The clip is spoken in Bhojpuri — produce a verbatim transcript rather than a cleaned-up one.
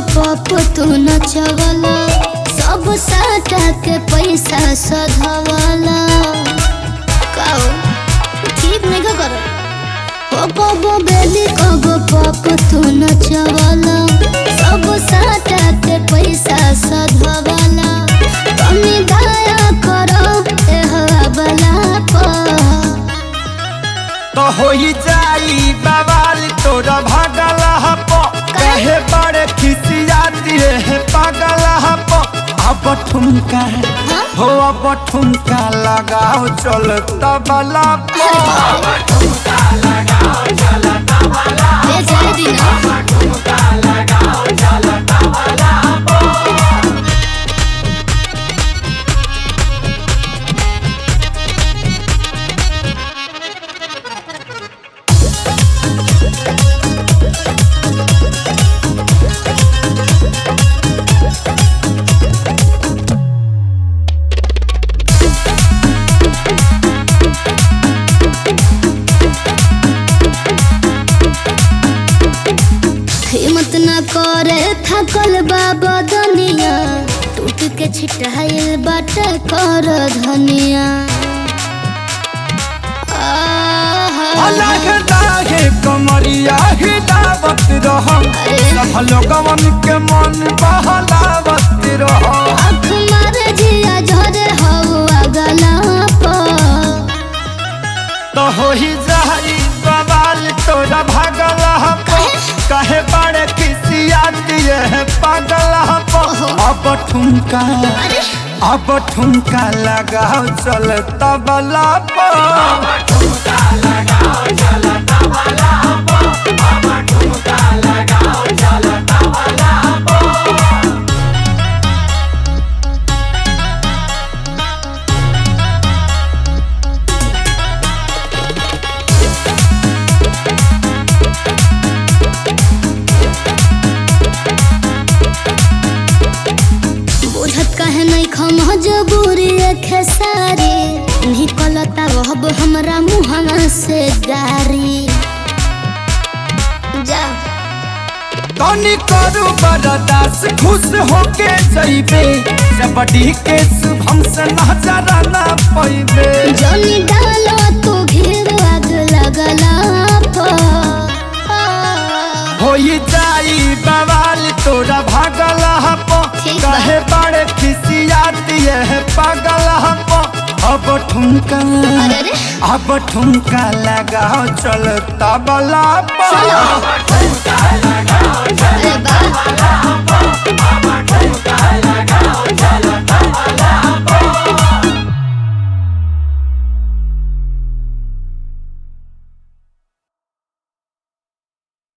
पप तू नचवला सब साटा के पैसा सधवला काओ ठीक नहीं का कर ओ कबो बेली कबो पप तू नचवला सब साटा के पैसा सधवला कमी दया करो ए हवाला पर तो होई जाई बवाल तोरा भागला हपो कहे बड़े खिसियाती है पागला हपो अब ठुमका हो अब ठुमका लगाओ चल तबला पो अब ठुमका लगाओ चल तबला ले चले दीना अब ठुमका लगाओ चल तबला पो हिम्मत न करे थकल बाबा दुनिया टूट के छिटाइल बाट कर धनिया अलग लागे कमरिया हिलावत रहो सब लोगवन के मन बहलावत रहो आँख मारे जिया झरे हवा गला पर तो होई जाई बवाल तोरा भागला हपो कहे बड़े खिसियाती है पागला हपो अब ठुमका अब ठुमका लगाओ चल तबला पो अब ठुमका लगाओ चल तबला पो अब ठुमका लगाओ चल तबला पो बुझत कहे नहीं खम जबूरी खेसारी निकलता रहब हमरा मुहना से गारी जा तनी करू बरदास खुश होके जइबे जबड़ी के शुभम से नजरा ना पैबे जनी डालो तू घेर आग लगला पर होई जाई बवाल तोरा भागला हपो ठीक बा। कहे बड़े खिसियाती है पागला हपो अब ठुमका अरे रे अब ठुमका लगाओ चल तबला पो चलो। अब ठुमका लगाओ चल अरे बा तबला पो अब ठुमका